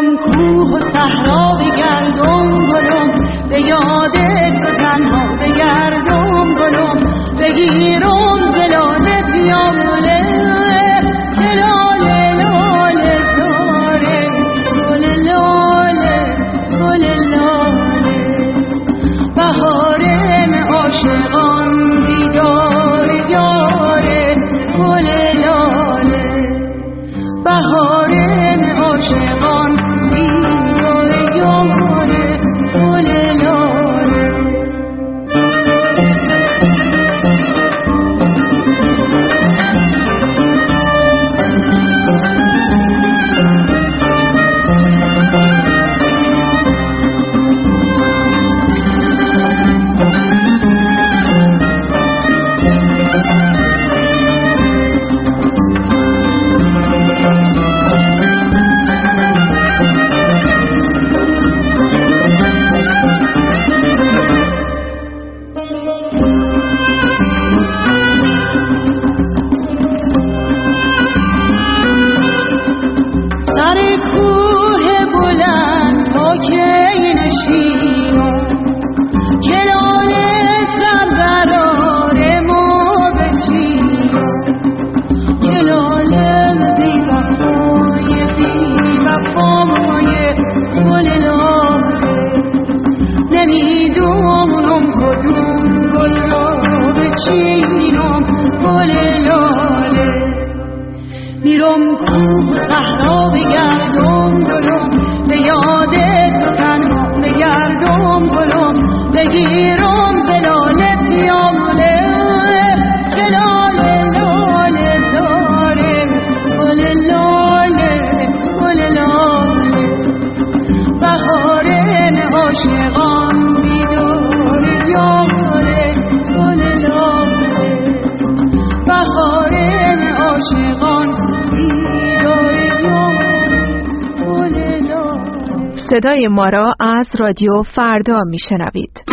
میرم کوه و صحرا بگردم گلم، به یاد تو تنها بگردم گلم، بگیرم زلاله پیاله که لاله لاله داره، گل لاله گل لاله، بهارم عاشقان بیدار یاره، گل لاله، بهارم عاشقان بیدار یاره، گل لاله. میرم کوه صحرا بگردم گلم، به یاد تو تنها بگردم گلم، بگیرم زلاله پیاله که لاله لاله داره، گل لاله گل لاله، بهارم عاشقان بیدار یاره، گل لاله، بهارم عاشقان. صدای ما را از رادیو فردا میشنوید.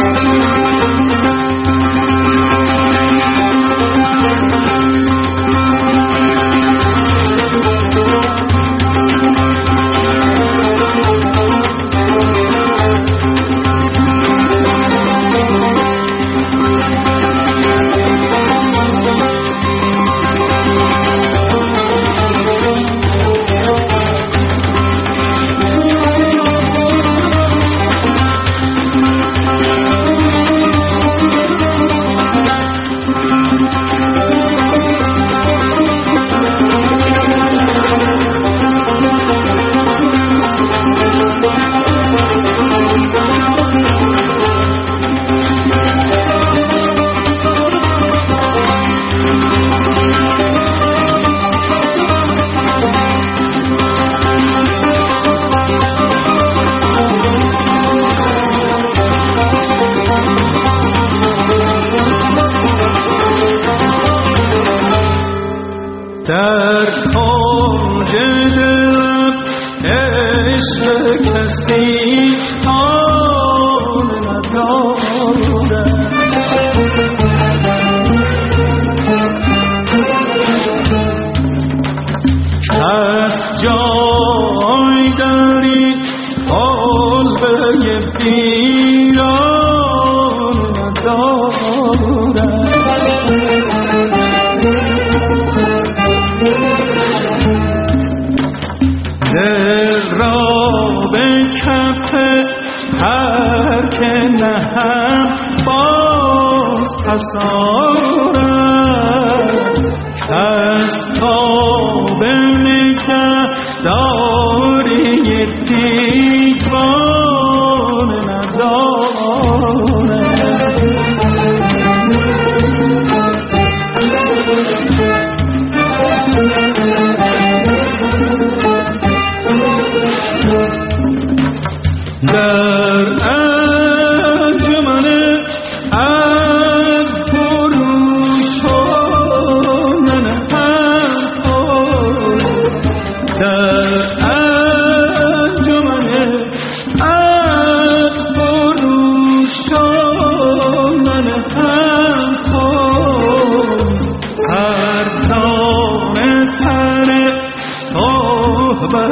در انجمن از فروش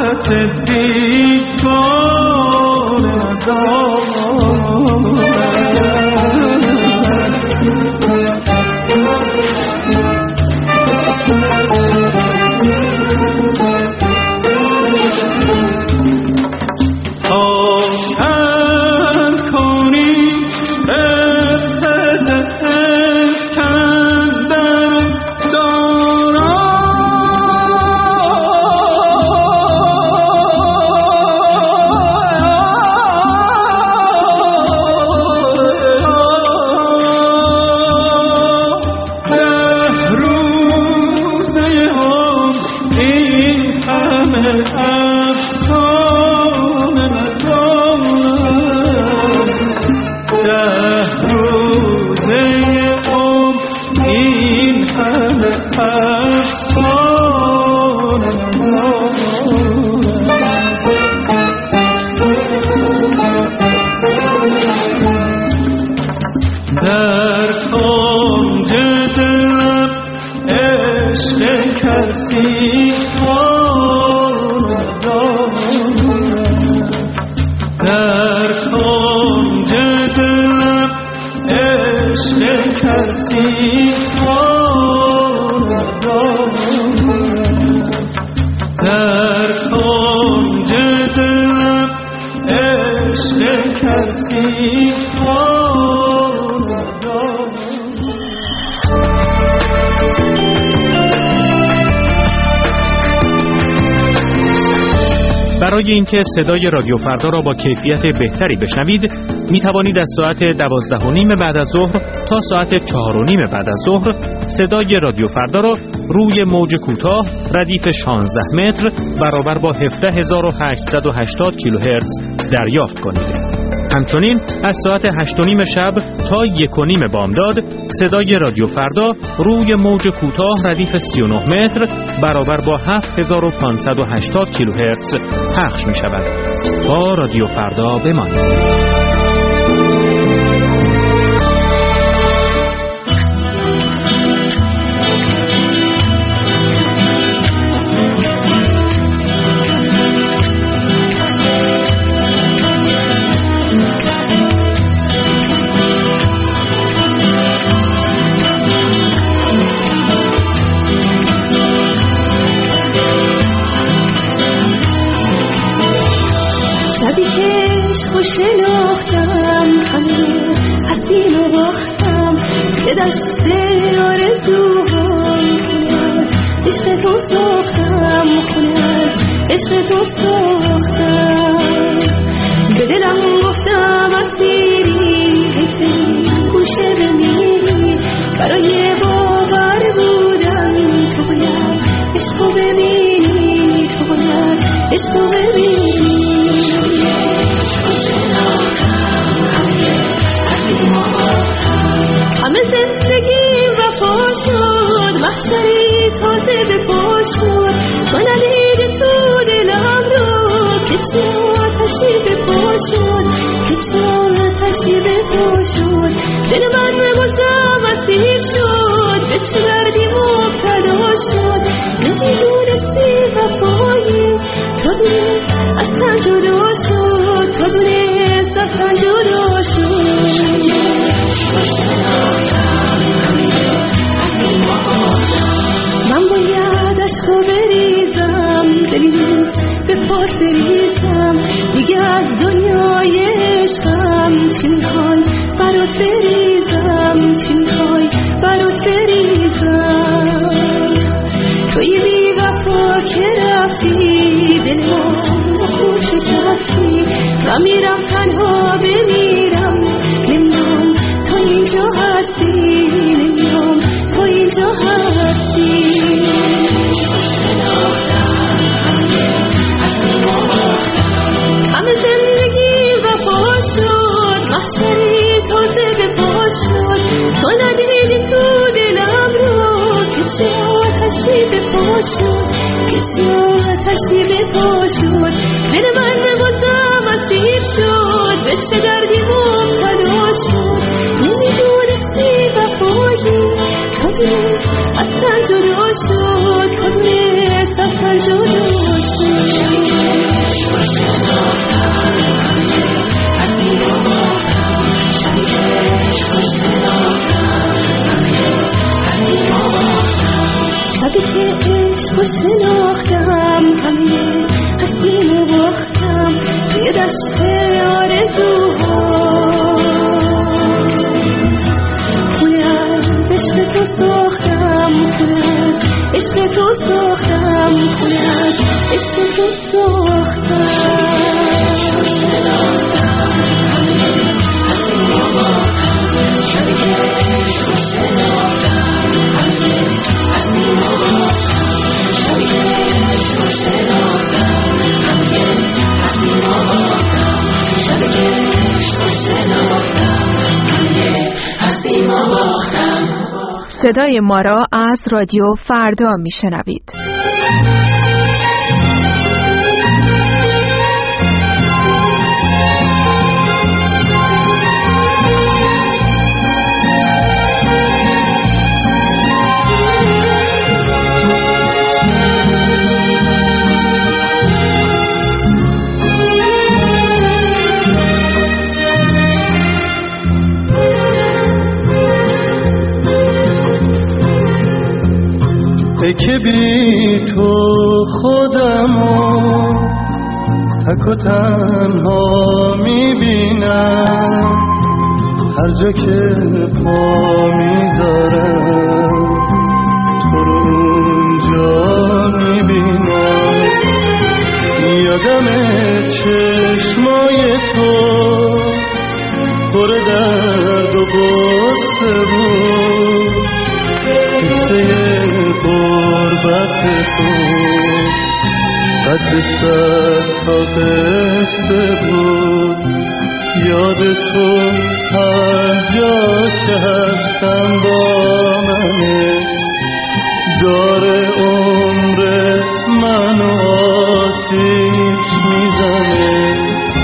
حسرت دیدار برای اینکه صدای رادیو فردا را با کیفیت بهتری بشنوید می توانید از ساعت 12:30 بعد از ظهر تا ساعت 4:30 بعد از ظهر صدای رادیو فردا را روی موج کوتاه ردیف 16 متر برابر با 17880 کیلوهرتز دریافت کنید. همچنین از ساعت 8:30 شب تا 1:30 بامداد صدای رادیو فردا روی موج کوتاه ردیف 39 متر برابر با 7580 کیلوهرتز پخش می شود. تا رادیو فردا بمانید. اصلا جدا شد، خودت اصلا جدا شد. تو ساختم خونه از عشق تو ساختم صدای ما را از رادیو فردا میشنوید. که بی تو خودمو تک و تنها میبینم، هر جا که پا میذارم تو رو اونجا میبینم. یادم چشمای تو پر درد و غصه بود، قصه غربت تو قد سر تا قصه بود. یاد تو هر جا که هستم با منه، داره عمر منو آتیش میزنه.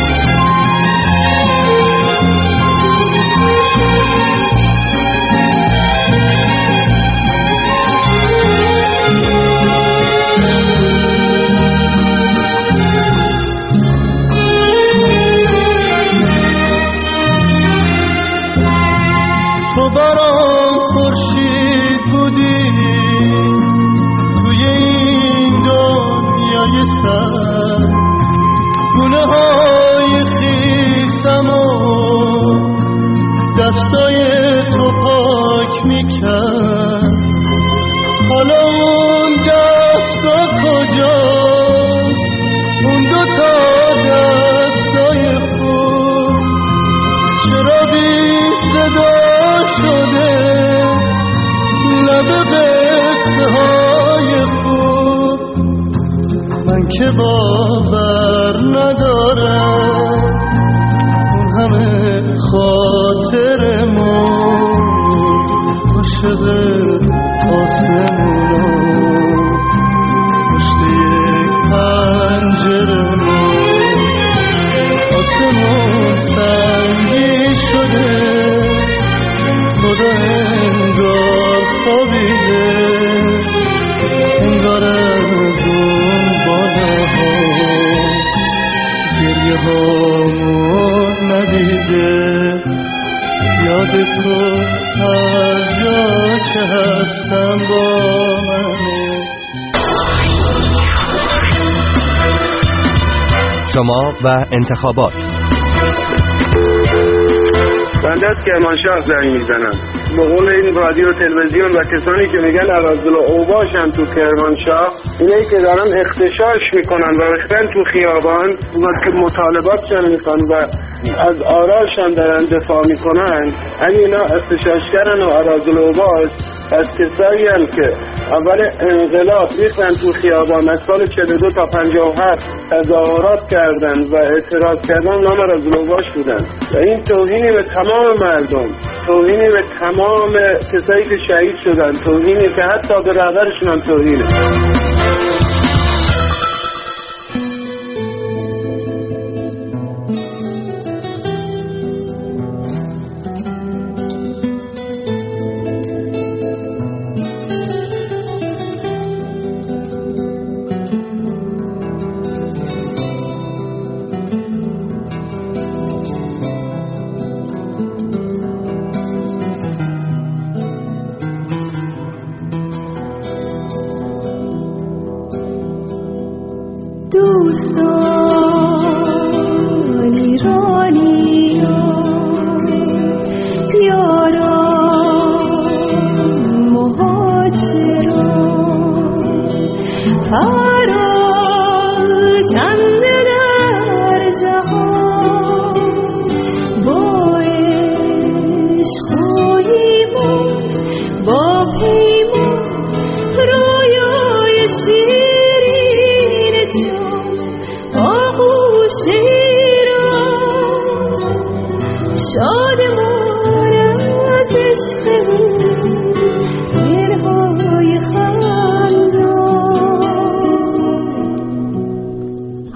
تو برام خورشید بودی توی این دنیای سر، گونه های خیسم و دستای تو پاک میکرد. حالا اون دستا کجاست، اون دوتا دستای خوب چرا بی صدا شده لب قصه های خوب؟ من که باور ندارم اون همه خاطرمون عاشق آسمونا پشت یک پنجرمون. آسمون سنگی شده، خدا انگار خوابیده، انگار از اون بالاها گریه هامون ندیده. یاد تو هر جا که هستم با منه. شما و انتخابات. بنده از کرمانشاه زنگ میزنم. به قول این رادیو و تلویزیون و کسانی که میگن اراذل اوباشن تو کرمانشاه، اینایی که دارن اختشاش میکنن و ریختن تو خیابان و که مطالباتشان میکنن و از آراشان دارن دفاع میکنن، اینا اختشاشگرن و اراذل اوباش از کسایی هم که اول انقلاب ریختن تو خیابان، از سال 42 تا 57 تظاهرات کردن و اعتراض کردن، نام اراذل اوباش بودن. و این توهینی به تمام مردم، توهینی به تمام کسایی که شهید شدن، توهینی که حتی به رهبرشون هم توهینه.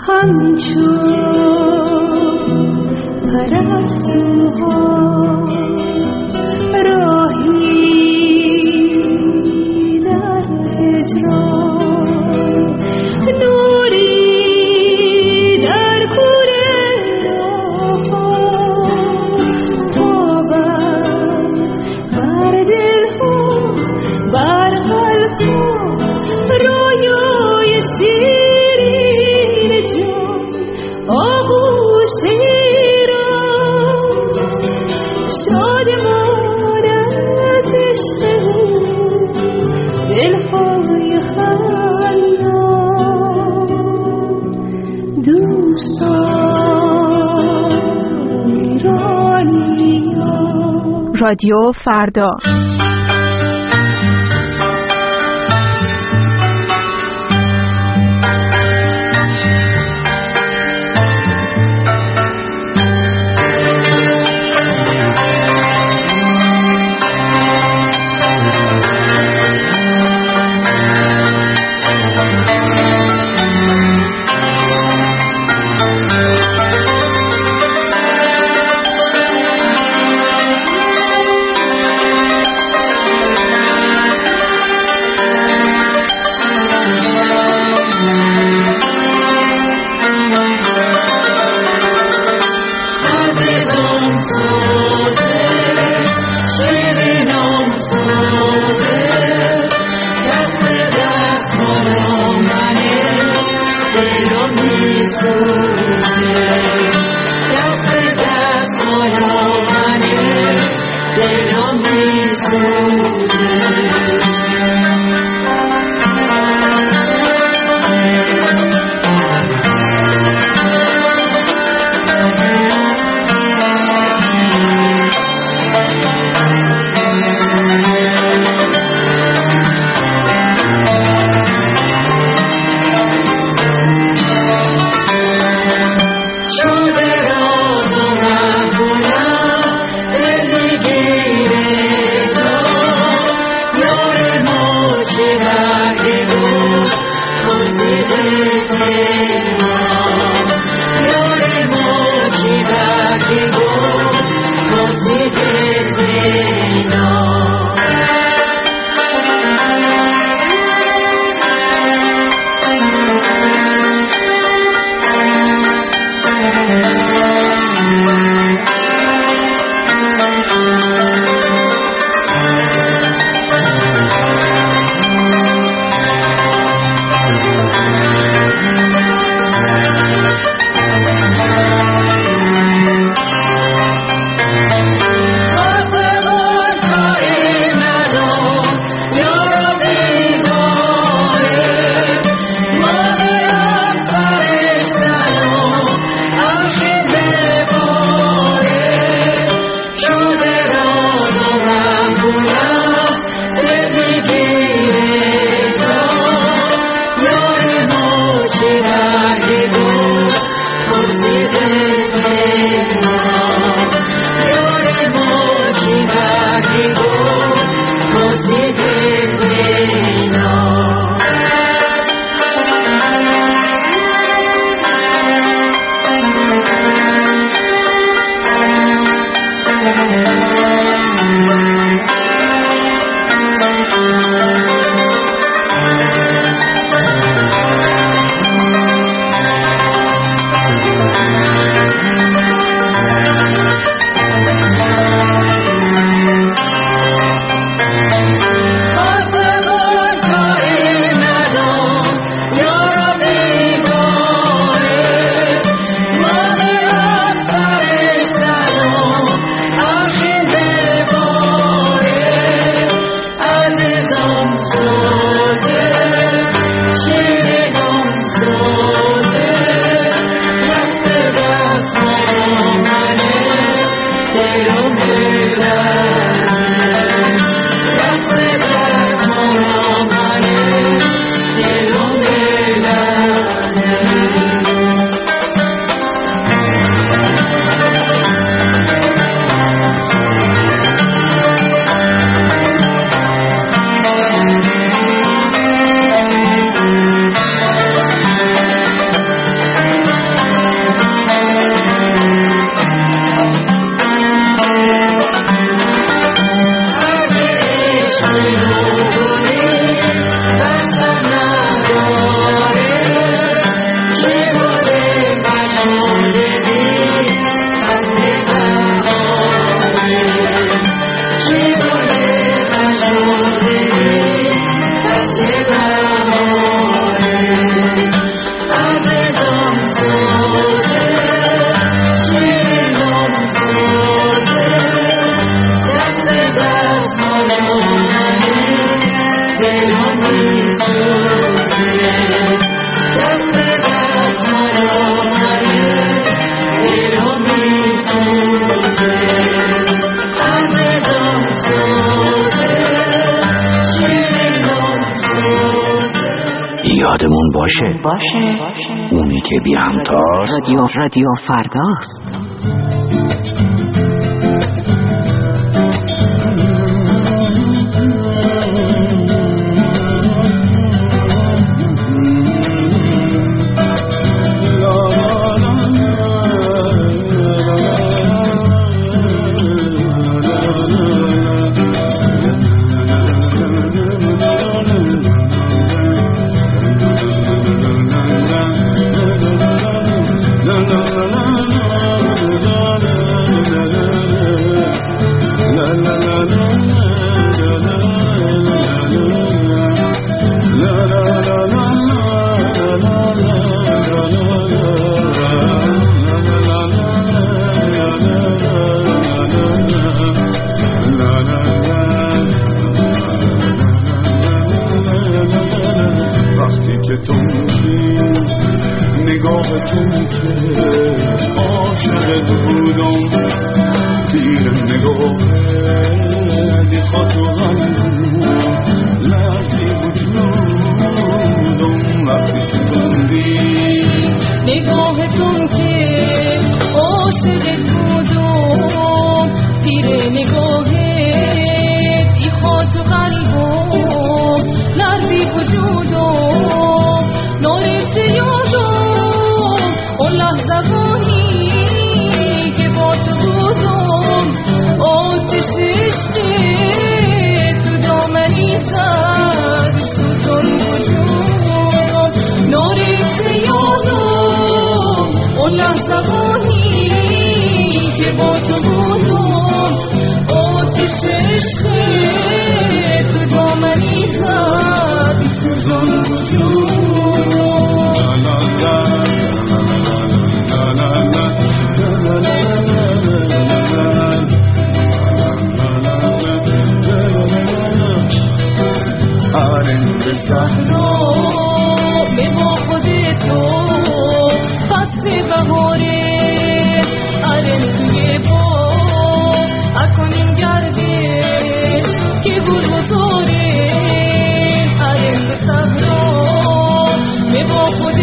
رادیو فردا. Oh باشه اونی که بی همتاست رادیو فرداست.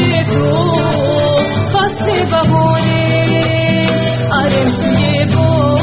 بهاره ارم توی با